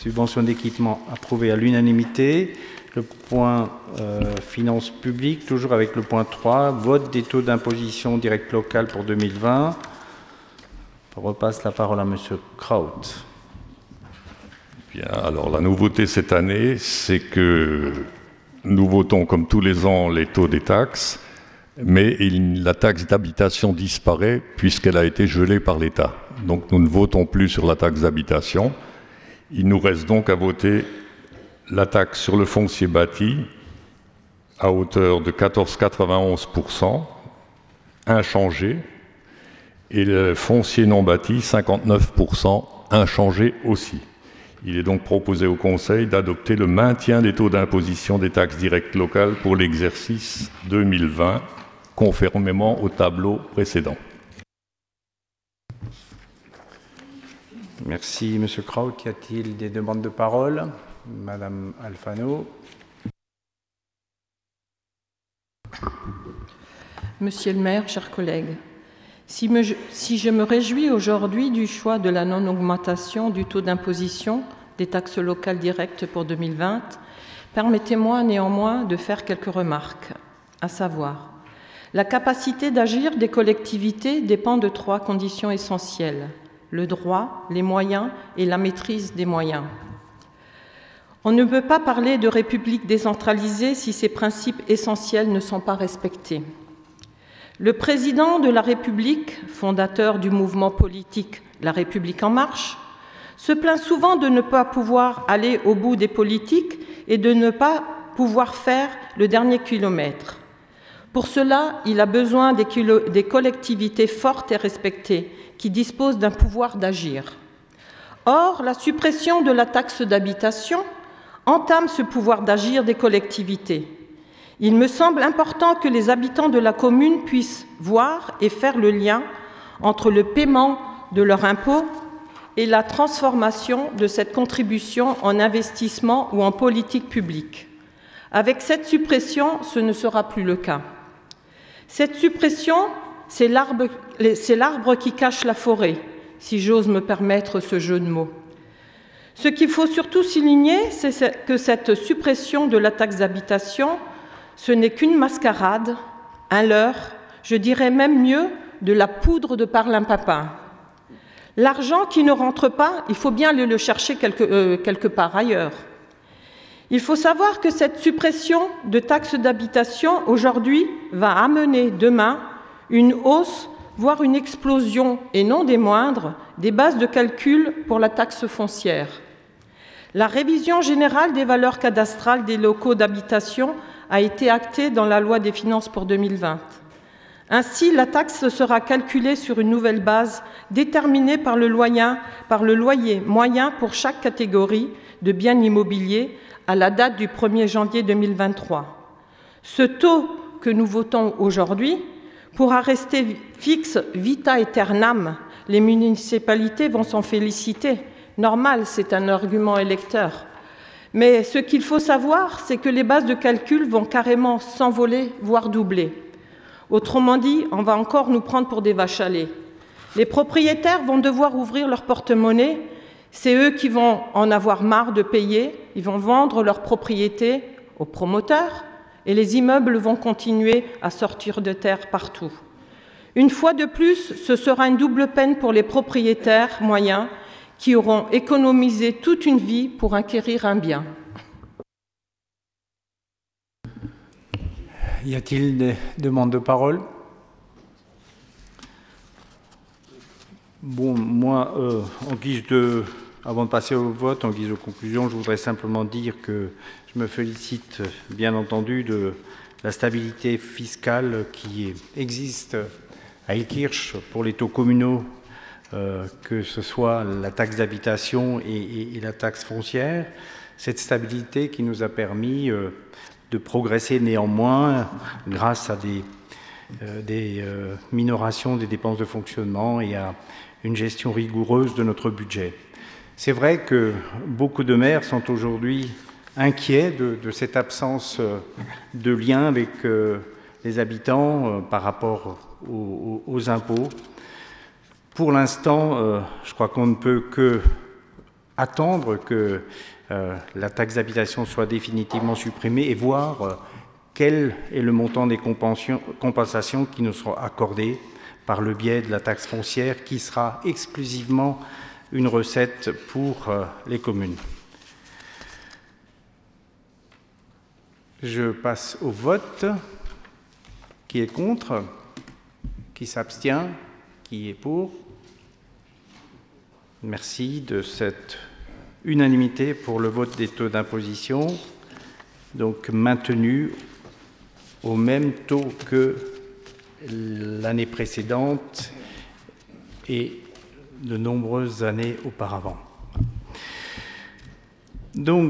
subvention d'équipement approuvée à l'unanimité. Le point finances publiques, toujours avec le point 3, vote des taux d'imposition directe locale pour 2020. Je repasse la parole à M. Kraut. Bien, alors la nouveauté cette année, c'est que nous votons comme tous les ans les taux des taxes, mais la taxe d'habitation disparaît puisqu'elle a été gelée par l'État. Donc nous ne votons plus sur la taxe d'habitation. Il nous reste donc à voter la taxe sur le foncier bâti à hauteur de 14,91%, inchangé, et le foncier non bâti 59%, inchangé aussi. Il est donc proposé au Conseil d'adopter le maintien des taux d'imposition des taxes directes locales pour l'exercice 2020, conformément au tableau précédent. Merci, M. Kraut. Y a-t-il des demandes de parole? Madame Alfano. Monsieur le maire, chers collègues, si je me réjouis aujourd'hui du choix de la non-augmentation du taux d'imposition des taxes locales directes pour 2020, permettez-moi néanmoins de faire quelques remarques, à savoir, la capacité d'agir des collectivités dépend de 3 conditions essentielles: le droit, les moyens et la maîtrise des moyens. On ne peut pas parler de république décentralisée si ces principes essentiels ne sont pas respectés. Le président de la République, fondateur du mouvement politique La République en marche, se plaint souvent de ne pas pouvoir aller au bout des politiques et de ne pas pouvoir faire le dernier kilomètre. Pour cela, il a besoin des collectivités fortes et respectées qui disposent d'un pouvoir d'agir. Or, la suppression de la taxe d'habitation entame ce pouvoir d'agir des collectivités. Il me semble important que les habitants de la commune puissent voir et faire le lien entre le paiement de leur impôt et la transformation de cette contribution en investissement ou en politique publique. Avec cette suppression, ce ne sera plus le cas. Cette suppression, c'est l'arbre qui cache la forêt, si j'ose me permettre ce jeu de mots. Ce qu'il faut surtout souligner, c'est que cette suppression de la taxe d'habitation, ce n'est qu'une mascarade, un leurre, je dirais même mieux, de la poudre de parlimpapin. L'argent qui ne rentre pas, il faut bien aller le chercher quelque part ailleurs. Il faut savoir que cette suppression de taxe d'habitation aujourd'hui va amener demain une hausse, voire une explosion, et non des moindres, des bases de calcul pour la taxe foncière. La révision générale des valeurs cadastrales des locaux d'habitation a été actée dans la loi des finances pour 2020. Ainsi, la taxe sera calculée sur une nouvelle base déterminée par le loyer moyen pour chaque catégorie de biens immobiliers à la date du 1er janvier 2023. Ce taux que nous votons aujourd'hui pourra rester fixe vita aeternam. Les municipalités vont s'en féliciter. Normal, c'est un argument électeur. Mais ce qu'il faut savoir, c'est que les bases de calcul vont carrément s'envoler, voire doubler. Autrement dit, on va encore nous prendre pour des vaches à lait. Les propriétaires vont devoir ouvrir leur porte-monnaie. C'est eux qui vont en avoir marre de payer. Ils vont vendre leur propriété aux promoteurs et les immeubles vont continuer à sortir de terre partout. Une fois de plus, ce sera une double peine pour les propriétaires moyens qui auront économisé toute une vie pour acquérir un bien. Y a-t-il des demandes de parole? Bon, moi, avant de passer au vote, en guise de conclusion, je voudrais simplement dire que je me félicite, bien entendu, de la stabilité fiscale qui existe à Illkirch pour les taux communaux, que ce soit la taxe d'habitation et la taxe foncière. Cette stabilité qui nous a permis de progresser néanmoins grâce à des minorations des dépenses de fonctionnement et à une gestion rigoureuse de notre budget. C'est vrai que beaucoup de maires sont aujourd'hui inquiets de cette absence de lien avec les habitants par rapport aux impôts. Pour l'instant, je crois qu'on ne peut que attendre que la taxe d'habitation soit définitivement supprimée et voir quel est le montant des compensations qui nous seront accordées par le biais de la taxe foncière qui sera exclusivement une recette pour les communes. Je passe au vote. Qui est contre? Qui s'abstient? Qui est pour? Merci de cette unanimité pour le vote des taux d'imposition, donc maintenu au même taux que l'année précédente et de nombreuses années auparavant. Donc,